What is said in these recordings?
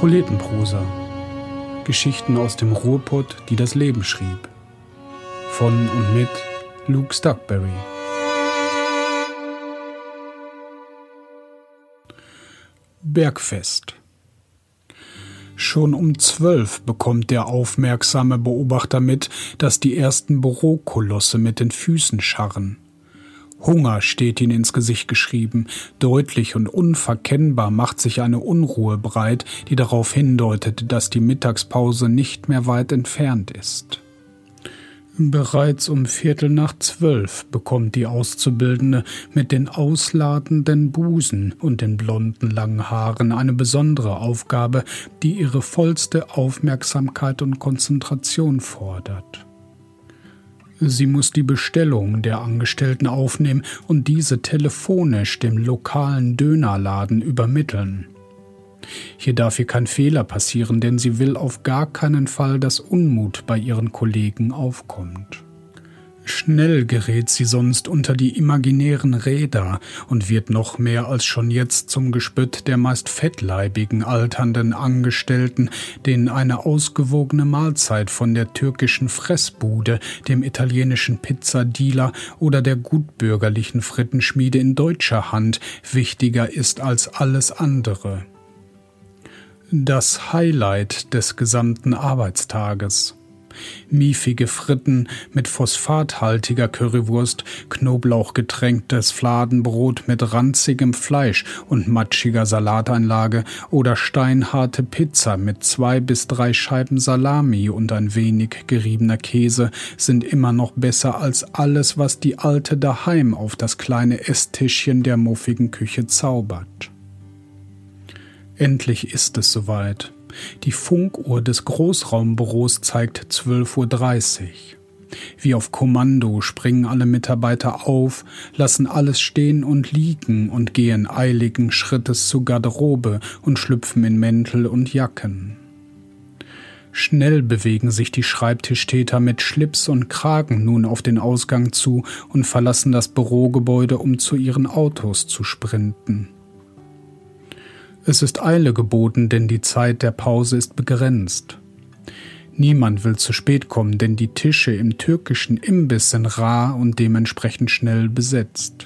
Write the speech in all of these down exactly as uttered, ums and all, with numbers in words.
Proletenprosa. Geschichten aus dem Ruhrpott, die das Leben schrieb. Von und mit Luke Stuckberry. Bergfest. Schon um zwölf bekommt der aufmerksame Beobachter mit, dass die ersten Bürokolosse mit den Füßen scharren. Hunger steht ihnen ins Gesicht geschrieben. Deutlich und unverkennbar macht sich eine Unruhe breit, die darauf hindeutet, dass die Mittagspause nicht mehr weit entfernt ist. Bereits um Viertel nach zwölf bekommt die Auszubildende mit den ausladenden Busen und den blonden langen Haaren eine besondere Aufgabe, die ihre vollste Aufmerksamkeit und Konzentration fordert. Sie muss die Bestellung der Angestellten aufnehmen und diese telefonisch dem lokalen Dönerladen übermitteln. Hier darf ihr kein Fehler passieren, denn sie will auf gar keinen Fall, dass Unmut bei ihren Kollegen aufkommt. Schnell gerät sie sonst unter die imaginären Räder und wird noch mehr als schon jetzt zum Gespött der meist fettleibigen, alternden Angestellten, denen eine ausgewogene Mahlzeit von der türkischen Fressbude, dem italienischen Pizzadealer oder der gutbürgerlichen Frittenschmiede in deutscher Hand wichtiger ist als alles andere. Das Highlight des gesamten Arbeitstages. Miefige Fritten mit phosphathaltiger Currywurst, knoblauchgetränktes Fladenbrot mit ranzigem Fleisch und matschiger Salateinlage oder steinharte Pizza mit zwei bis drei Scheiben Salami und ein wenig geriebener Käse sind immer noch besser als alles, was die Alte daheim auf das kleine Esstischchen der muffigen Küche zaubert. Endlich ist es soweit. Die Funkuhr des Großraumbüros zeigt zwölf Uhr dreißig. Wie auf Kommando springen alle Mitarbeiter auf, lassen alles stehen und liegen und gehen eiligen Schrittes zur Garderobe und schlüpfen in Mäntel und Jacken. Schnell bewegen sich die Schreibtischtäter mit Schlips und Kragen nun auf den Ausgang zu und verlassen das Bürogebäude, um zu ihren Autos zu sprinten. Es ist Eile geboten, denn die Zeit der Pause ist begrenzt. Niemand will zu spät kommen, denn die Tische im türkischen Imbiss sind rar und dementsprechend schnell besetzt.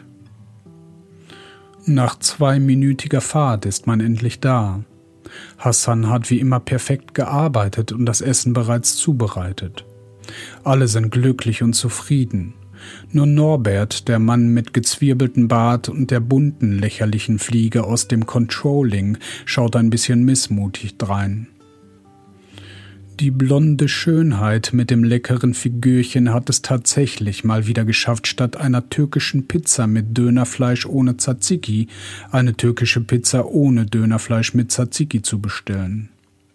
Nach zweiminütiger Fahrt ist man endlich da. Hassan hat wie immer perfekt gearbeitet und das Essen bereits zubereitet. Alle sind glücklich und zufrieden. Nur Norbert, der Mann mit gezwirbeltem Bart und der bunten, lächerlichen Fliege aus dem Controlling, schaut ein bisschen missmutig drein. Die blonde Schönheit mit dem leckeren Figürchen hat es tatsächlich mal wieder geschafft, statt einer türkischen Pizza mit Dönerfleisch ohne Tzatziki, eine türkische Pizza ohne Dönerfleisch mit Tzatziki zu bestellen.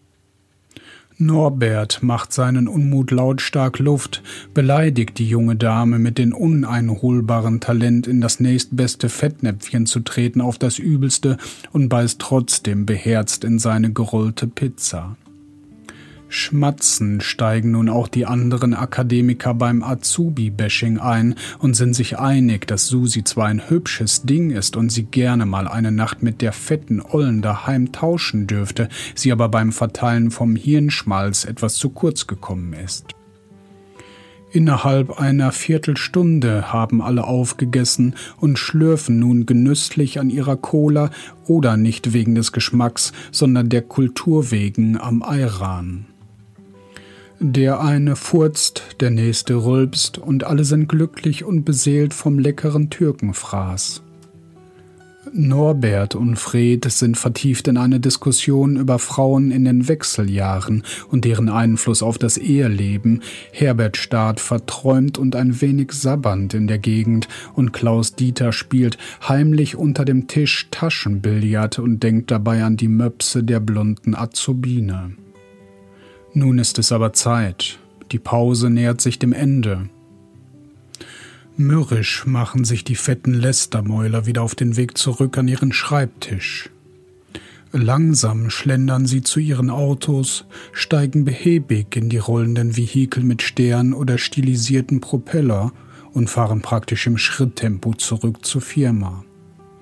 Norbert macht seinen Unmut lautstark Luft, beleidigt die junge Dame mit dem uneinholbaren Talent, in das nächstbeste Fettnäpfchen zu treten, auf das Übelste und beißt trotzdem beherzt in seine gerollte Pizza. Schmatzend steigen nun auch die anderen Akademiker beim Azubi-Bashing ein und sind sich einig, dass Susi zwar ein hübsches Ding ist und sie gerne mal eine Nacht mit der fetten Ollen daheim tauschen dürfte, sie aber beim Verteilen vom Hirnschmalz etwas zu kurz gekommen ist. Innerhalb einer Viertelstunde haben alle aufgegessen und schlürfen nun genüsslich an ihrer Cola oder nicht wegen des Geschmacks, sondern der Kultur wegen am Ayran. Der eine furzt, der nächste rülpst und alle sind glücklich und beseelt vom leckeren Türkenfraß. Norbert und Fred sind vertieft in eine Diskussion über Frauen in den Wechseljahren und deren Einfluss auf das Eheleben. Herbert starrt verträumt und ein wenig sabbernd in der Gegend und Klaus Dieter spielt heimlich unter dem Tisch Taschenbillard und denkt dabei an die Möpse der blonden Azubine. Nun ist es aber Zeit. Die Pause nähert sich dem Ende. Mürrisch machen sich die fetten Lästermäuler wieder auf den Weg zurück an ihren Schreibtisch. Langsam schlendern sie zu ihren Autos, steigen behäbig in die rollenden Vehikel mit Stern oder stilisierten Propeller und fahren praktisch im Schritttempo zurück zur Firma.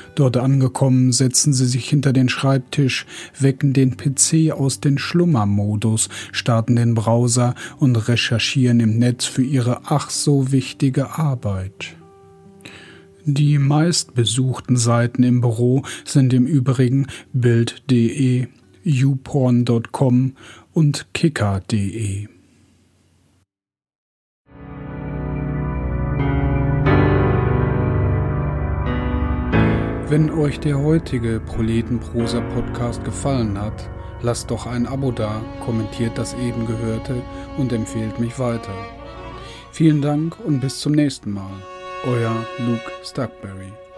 Dort angekommen, setzen sie sich hinter den Schreibtisch, wecken den P C aus dem Schlummermodus, starten den Browser und recherchieren im Netz für ihre ach so wichtige Arbeit. Die meistbesuchten Seiten im Büro sind im Übrigen Bild punkt de, youporn punkt com und kicker punkt de. Wenn euch der heutige Proletenprosa-Podcast gefallen hat, lasst doch ein Abo da, kommentiert das eben Gehörte und empfehlt mich weiter. Vielen Dank und bis zum nächsten Mal. Euer Luke Stuckberry.